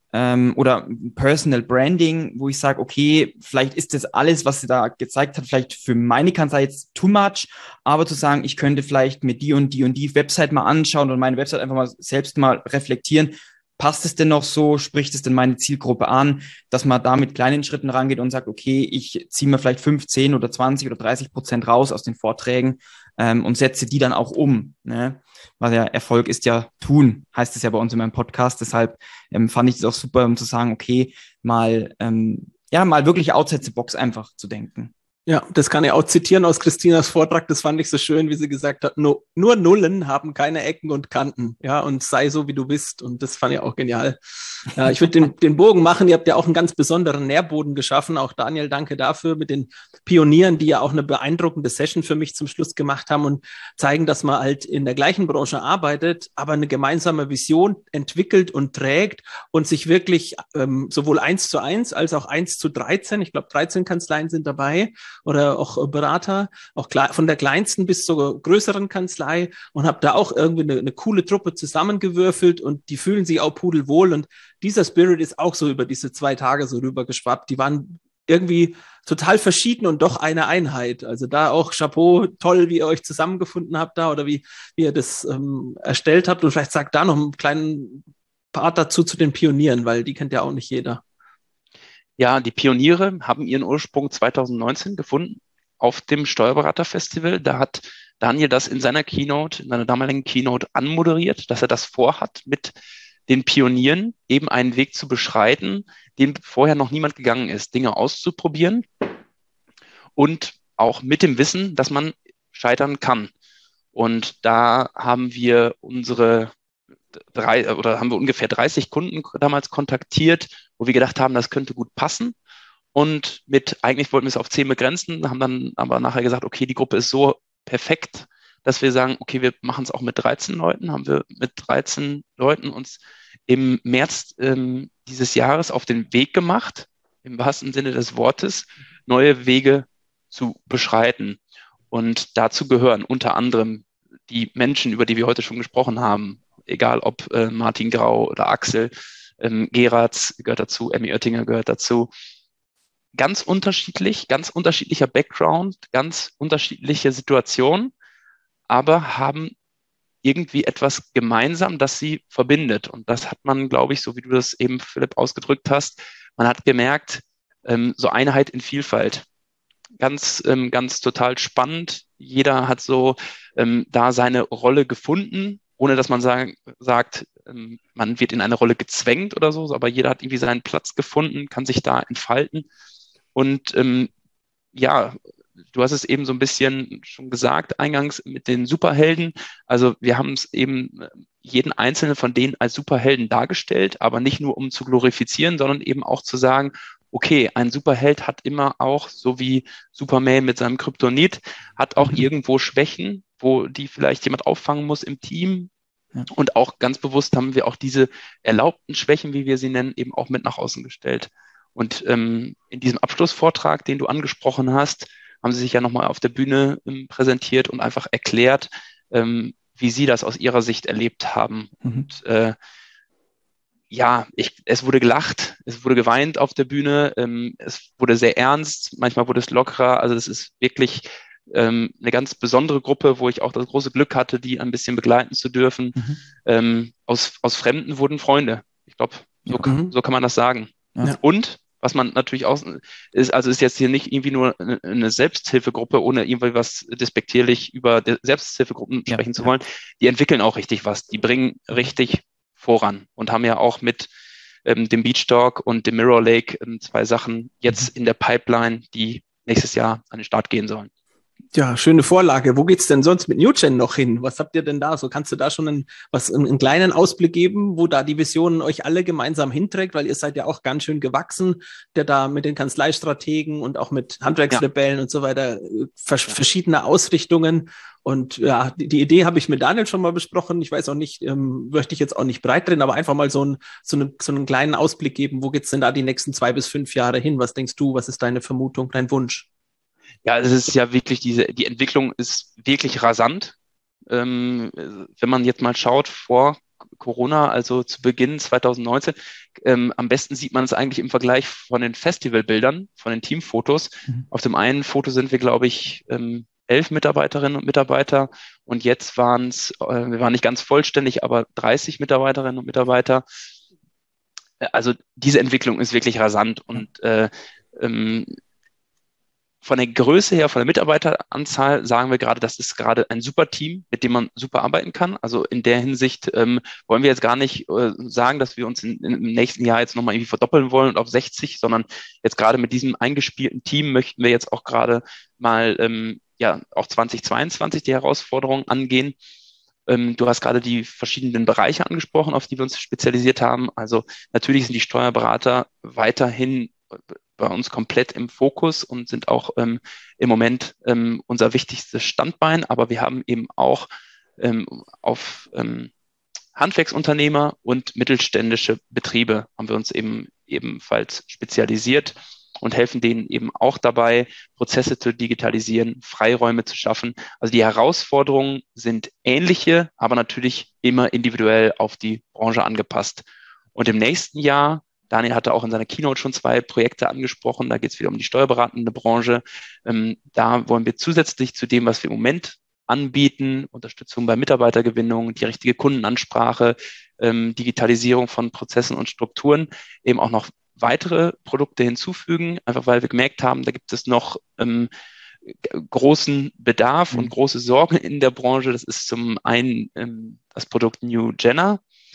oder Personal Branding, wo ich sage, okay, vielleicht ist das alles, was sie da gezeigt hat, vielleicht für meine Kanzlei jetzt too much, aber zu sagen, ich könnte vielleicht mir die und die Website mal anschauen und meine Website einfach mal selbst mal reflektieren, passt es denn noch so, spricht es denn meine Zielgruppe an, dass man da mit kleinen Schritten rangeht und sagt, okay, ich ziehe mir vielleicht 15 oder 20 oder 30% raus aus den Vorträgen und setze die dann auch um, ne? Weil ja Erfolg ist ja tun, heißt es ja bei uns in meinem Podcast. Deshalb fand ich es auch super, um zu sagen, okay, mal wirklich outside the box einfach zu denken. Ja, das kann ich auch zitieren aus Christinas Vortrag. Das fand ich so schön, wie sie gesagt hat, nur Nullen haben keine Ecken und Kanten. Ja, und sei so, wie du bist. Und das fand ich auch genial. Ja, ich würde den Bogen machen. Ihr habt ja auch einen ganz besonderen Nährboden geschaffen. Auch Daniel, danke dafür mit den Pionieren, die ja auch eine beeindruckende Session für mich zum Schluss gemacht haben und zeigen, dass man halt in der gleichen Branche arbeitet, aber eine gemeinsame Vision entwickelt und trägt und sich wirklich sowohl 1:1 als auch 1:13, ich glaube 13 Kanzleien sind dabei, oder auch Berater, auch von der kleinsten bis zur größeren Kanzlei und habe da auch irgendwie eine coole Truppe zusammengewürfelt und die fühlen sich auch pudelwohl und dieser Spirit ist auch so über diese 2 Tage so rübergeschwappt. Die waren irgendwie total verschieden und doch eine Einheit. Also da auch Chapeau, toll, wie ihr euch zusammengefunden habt da oder wie ihr das erstellt habt und vielleicht sagt da noch einen kleinen Part dazu zu den Pionieren, weil die kennt ja auch nicht jeder. Ja, die Pioniere haben ihren Ursprung 2019 gefunden auf dem Steuerberaterfestival. Da hat Daniel das in seiner damaligen Keynote anmoderiert, dass er das vorhat mit den Pionieren eben einen Weg zu beschreiten, den vorher noch niemand gegangen ist, Dinge auszuprobieren und auch mit dem Wissen, dass man scheitern kann. Und da haben wir haben wir ungefähr 30 Kunden damals kontaktiert, wo wir gedacht haben, das könnte gut passen. Und eigentlich wollten wir es auf 10 begrenzen, haben dann aber nachher gesagt, okay, die Gruppe ist so perfekt, dass wir sagen, okay, wir machen es auch mit 13 Leuten, haben wir mit 13 Leuten uns im März dieses Jahres auf den Weg gemacht, im wahrsten Sinne des Wortes, neue Wege zu beschreiten. Und dazu gehören unter anderem die Menschen, über die wir heute schon gesprochen haben, egal ob Martin Grau oder Axel, Geratz gehört dazu, Emmy Oettinger gehört dazu. Ganz unterschiedlicher Background, ganz unterschiedliche Situationen, aber haben irgendwie etwas gemeinsam, das sie verbindet. Und das hat man, glaube ich, so wie du das eben, Philipp, ausgedrückt hast, man hat gemerkt, so Einheit in Vielfalt. Ganz total spannend. Jeder hat so da seine Rolle gefunden, ohne dass man sagt, man wird in eine Rolle gezwängt oder so, aber jeder hat irgendwie seinen Platz gefunden, kann sich da entfalten. Und du hast es eben so ein bisschen schon gesagt, eingangs mit den Superhelden. Also wir haben es eben jeden einzelnen von denen als Superhelden dargestellt, aber nicht nur um zu glorifizieren, sondern eben auch zu sagen, okay, ein Superheld hat immer auch, so wie Superman mit seinem Kryptonit, hat auch irgendwo Schwächen, wo die vielleicht jemand auffangen muss im Team. Ja. Und auch ganz bewusst haben wir auch diese erlaubten Schwächen, wie wir sie nennen, eben auch mit nach außen gestellt. Und in diesem Abschlussvortrag, den du angesprochen hast, haben sie sich ja nochmal auf der Bühne präsentiert und einfach erklärt, wie sie das aus ihrer Sicht erlebt haben. Und es wurde gelacht, es wurde geweint auf der Bühne, es wurde sehr ernst, manchmal wurde es lockerer. Also es ist wirklich eine ganz besondere Gruppe, wo ich auch das große Glück hatte, die ein bisschen begleiten zu dürfen. Aus Fremden wurden Freunde. Ich glaube, so kann man das sagen. Ja. Und was man natürlich auch ist jetzt hier nicht irgendwie nur eine Selbsthilfegruppe, ohne irgendwie was despektierlich über Selbsthilfegruppen sprechen zu wollen. Die entwickeln auch richtig was. Die bringen richtig voran und haben ja auch mit dem Beach Dog und dem Mirror Lake 2 Sachen jetzt in der Pipeline, die nächstes Jahr an den Start gehen sollen. Ja, schöne Vorlage. Wo geht's denn sonst mit NewGen noch hin? Was habt ihr denn da? So, kannst du da schon einen kleinen Ausblick geben, wo da die Vision euch alle gemeinsam hinträgt? Weil ihr seid ja auch ganz schön gewachsen, der da mit den Kanzleistrategen und auch mit Handwerksrebellen und so weiter, verschiedene Ausrichtungen. Und ja, die Idee habe ich mit Daniel schon mal besprochen. Ich weiß auch nicht, möchte ich jetzt auch nicht breit drin, aber einfach mal so einen kleinen Ausblick geben. Wo geht's denn da die nächsten 2 bis 5 Jahre hin? Was denkst du? Was ist deine Vermutung, dein Wunsch? Ja, es ist ja wirklich die Entwicklung ist wirklich rasant. Wenn man jetzt mal schaut vor Corona, also zu Beginn 2019, am besten sieht man es eigentlich im Vergleich von den Festivalbildern, von den Teamfotos. Auf dem einen Foto sind wir, glaube ich, 11 Mitarbeiterinnen und Mitarbeiter und jetzt wir waren nicht ganz vollständig, aber 30 Mitarbeiterinnen und Mitarbeiter. Also diese Entwicklung ist wirklich rasant und von der Größe her, von der Mitarbeiteranzahl sagen wir gerade, das ist gerade ein super Team, mit dem man super arbeiten kann. Also in der Hinsicht wollen wir jetzt gar nicht sagen, dass wir uns im nächsten Jahr jetzt nochmal irgendwie verdoppeln wollen und auf 60, sondern jetzt gerade mit diesem eingespielten Team möchten wir jetzt auch gerade mal auch 2022 die Herausforderungen angehen. Du hast gerade die verschiedenen Bereiche angesprochen, auf die wir uns spezialisiert haben. Also natürlich sind die Steuerberater weiterhin bei uns komplett im Fokus und sind auch im Moment unser wichtigstes Standbein. Aber wir haben eben auch auf Handwerksunternehmer und mittelständische Betriebe haben wir uns ebenfalls spezialisiert und helfen denen eben auch dabei, Prozesse zu digitalisieren, Freiräume zu schaffen. Also die Herausforderungen sind ähnliche, aber natürlich immer individuell auf die Branche angepasst. Und im nächsten Jahr, Daniel hatte auch in seiner Keynote schon 2 Projekte angesprochen, da geht es wieder um die steuerberatende Branche. Da wollen wir zusätzlich zu dem, was wir im Moment anbieten, Unterstützung bei Mitarbeitergewinnung, die richtige Kundenansprache, Digitalisierung von Prozessen und Strukturen, eben auch noch weitere Produkte hinzufügen, einfach weil wir gemerkt haben, da gibt es noch großen Bedarf und große Sorgen in der Branche. Das ist zum einen das Produkt NewGenna.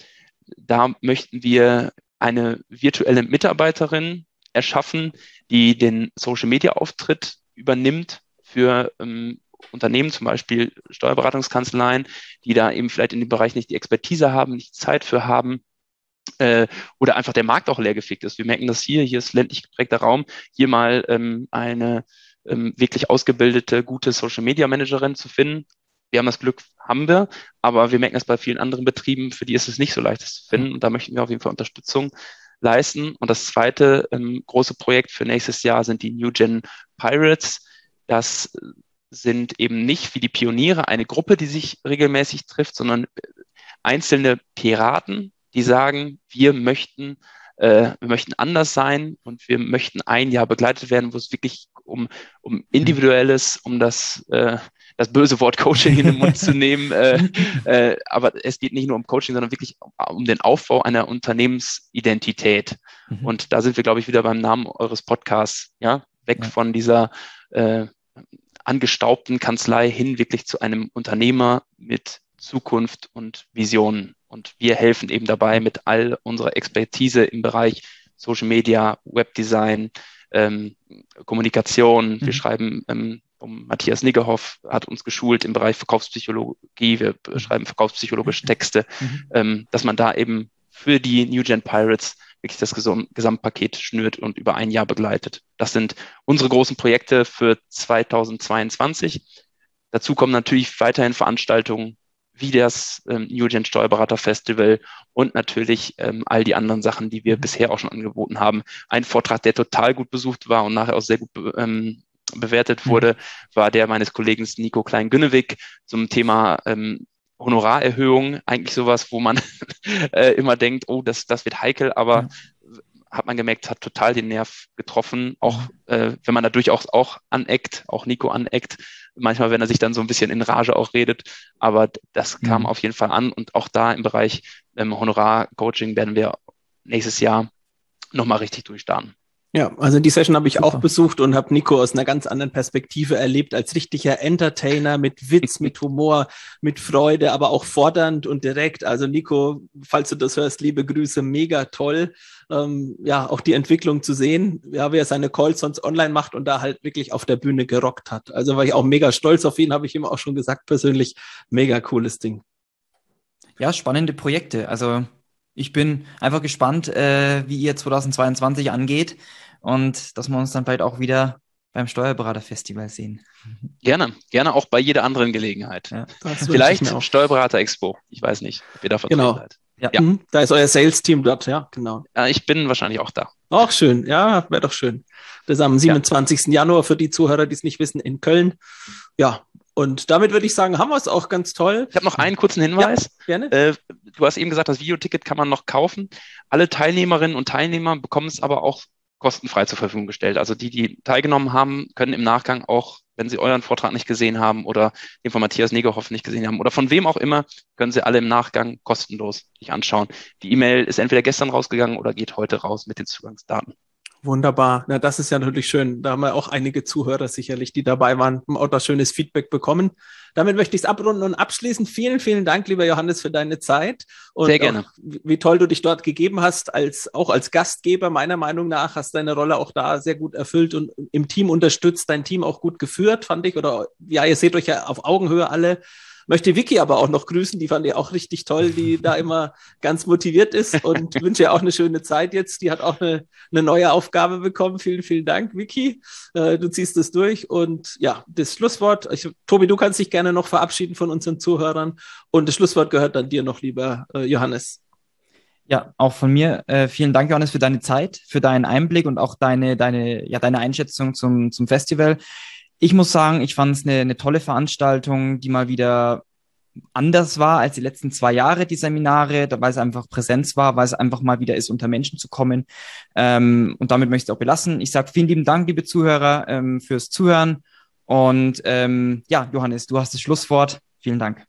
da möchten wir eine virtuelle Mitarbeiterin erschaffen, die den Social-Media-Auftritt übernimmt für Unternehmen, zum Beispiel Steuerberatungskanzleien, die da eben vielleicht in dem Bereich nicht die Expertise haben, nicht Zeit für haben, oder einfach der Markt auch leergefegt ist. Wir merken das hier ist ländlich geprägter Raum, hier mal eine wirklich ausgebildete, gute Social-Media-Managerin zu finden. Wir haben das Glück, haben wir, aber wir merken das bei vielen anderen Betrieben, für die ist es nicht so leicht, das zu finden. Und da möchten wir auf jeden Fall Unterstützung leisten. Und das zweite große Projekt für nächstes Jahr sind die New Gen Pirates. Das sind eben nicht wie die Pioniere eine Gruppe, die sich regelmäßig trifft, sondern einzelne Piraten, die sagen, wir möchten anders sein und wir möchten ein Jahr begleitet werden, wo es wirklich um Individuelles, um das böse Wort Coaching in den Mund zu nehmen. Aber es geht nicht nur um Coaching, sondern wirklich um den Aufbau einer Unternehmensidentität. Und da sind wir, glaube ich, wieder beim Namen eures Podcasts, ja, weg von dieser angestaubten Kanzlei hin wirklich zu einem Unternehmer mit Zukunft und Visionen. Und wir helfen eben dabei mit all unserer Expertise im Bereich Social Media, Webdesign, Kommunikation. Wir schreiben, Matthias Niggehoff hat uns geschult im Bereich Verkaufspsychologie. Wir schreiben verkaufspsychologische Texte, dass man da eben für die New Gen Pirates wirklich das Gesamtpaket schnürt und über ein Jahr begleitet. Das sind unsere großen Projekte für 2022. Dazu kommen natürlich weiterhin Veranstaltungen wie das New Gen Steuerberater Festival und natürlich all die anderen Sachen, die wir bisher auch schon angeboten haben. Ein Vortrag, der total gut besucht war und nachher auch sehr gut bewertet wurde, war der meines Kollegen Nico Klein-Günnewig zum Thema Honorarerhöhung. Eigentlich sowas, wo man immer denkt, oh, das wird heikel, aber hat man gemerkt, hat total den Nerv getroffen, auch wenn man da durchaus auch aneckt, auch Nico aneckt, manchmal, wenn er sich dann so ein bisschen in Rage auch redet, aber das kam auf jeden Fall an und auch da im Bereich Honorar-Coaching werden wir nächstes Jahr nochmal richtig durchstarten. Ja, also die Session habe ich auch besucht und habe Nico aus einer ganz anderen Perspektive erlebt, als richtiger Entertainer mit Witz, mit Humor, mit Freude, aber auch fordernd und direkt. Also Nico, falls du das hörst, liebe Grüße, mega toll. Auch die Entwicklung zu sehen, wie er seine Calls sonst online macht und da halt wirklich auf der Bühne gerockt hat. Also war ich auch mega stolz auf ihn, habe ich ihm auch schon gesagt persönlich. Mega cooles Ding. Ja, spannende Projekte. Also ich bin einfach gespannt, wie ihr 2022 angeht und dass wir uns dann vielleicht auch wieder beim Steuerberater-Festival sehen. Gerne auch bei jeder anderen Gelegenheit. Ja. Vielleicht Steuerberater-Expo. Ich weiß nicht, ob ihr da vertreten seid. Ja. Da ist euer Sales-Team dort, ja, genau. Ich bin wahrscheinlich auch da. Auch schön, ja, wäre doch schön. Das ist am 27. Januar für die Zuhörer, die es nicht wissen, in Köln. Ja, und damit würde ich sagen, haben wir es auch ganz toll. Ich habe noch einen kurzen Hinweis. Ja, gerne. Du hast eben gesagt, das Videoticket kann man noch kaufen. Alle Teilnehmerinnen und Teilnehmer bekommen es aber auch kostenfrei zur Verfügung gestellt. Also die teilgenommen haben, können im Nachgang auch, wenn sie euren Vortrag nicht gesehen haben oder den von Matthias Negerhoff nicht gesehen haben oder von wem auch immer, können sie alle im Nachgang kostenlos sich anschauen. Die E-Mail ist entweder gestern rausgegangen oder geht heute raus mit den Zugangsdaten. Wunderbar. Na, das ist ja natürlich schön. Da haben wir auch einige Zuhörer sicherlich, die dabei waren, haben auch das schönes Feedback bekommen. Damit möchte ich es abrunden und abschließen. Vielen, vielen Dank, lieber Johannes, für deine Zeit. Und sehr gerne. Auch, wie toll du dich dort gegeben hast, auch als Gastgeber, meiner Meinung nach, hast deine Rolle auch da sehr gut erfüllt und im Team unterstützt, dein Team auch gut geführt, fand ich. Oder ja, ihr seht euch ja auf Augenhöhe alle. Möchte Vicky aber auch noch grüßen, die fand ich auch richtig toll, die da immer ganz motiviert ist und wünsche ihr auch eine schöne Zeit jetzt. Die hat auch eine neue Aufgabe bekommen. Vielen, vielen Dank, Vicky. Du ziehst es durch und ja, das Schlusswort, Tobi, du kannst dich gerne noch verabschieden von unseren Zuhörern und das Schlusswort gehört dann dir noch, lieber Johannes. Ja, auch von mir. Vielen Dank, Johannes, für deine Zeit, für deinen Einblick und auch deine Einschätzung zum Festival. Ich muss sagen, ich fand es eine tolle Veranstaltung, die mal wieder anders war als die letzten 2 Jahre, die Seminare, weil es einfach Präsenz war, weil es einfach mal wieder ist, unter Menschen zu kommen. Und damit möchte ich es auch belassen. Ich sage vielen lieben Dank, liebe Zuhörer, fürs Zuhören. Und Johannes, du hast das Schlusswort. Vielen Dank.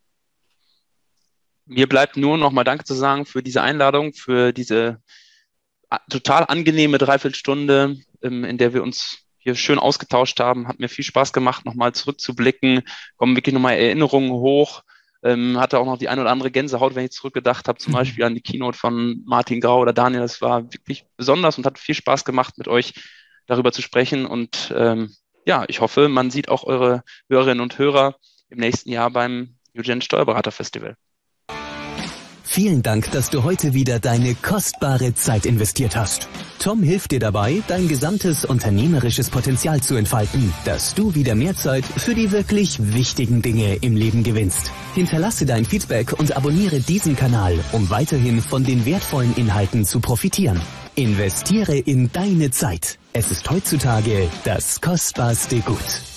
Mir bleibt nur noch mal Danke zu sagen für diese Einladung, für diese total angenehme Dreiviertelstunde, in der wir uns hier schön ausgetauscht haben. Hat mir viel Spaß gemacht, nochmal zurückzublicken, kommen wirklich nochmal Erinnerungen hoch. Hatte auch noch die ein oder andere Gänsehaut, wenn ich zurückgedacht habe, zum Beispiel an die Keynote von Martin Grau oder Daniel. Das war wirklich besonders und hat viel Spaß gemacht, mit euch darüber zu sprechen. Und ja, ich hoffe, man sieht auch eure Hörerinnen und Hörer im nächsten Jahr beim NewGen Steuerberater Festival. Vielen Dank, dass du heute wieder deine kostbare Zeit investiert hast. Tom hilft dir dabei, dein gesamtes unternehmerisches Potenzial zu entfalten, dass du wieder mehr Zeit für die wirklich wichtigen Dinge im Leben gewinnst. Hinterlasse dein Feedback und abonniere diesen Kanal, um weiterhin von den wertvollen Inhalten zu profitieren. Investiere in deine Zeit. Es ist heutzutage das kostbarste Gut.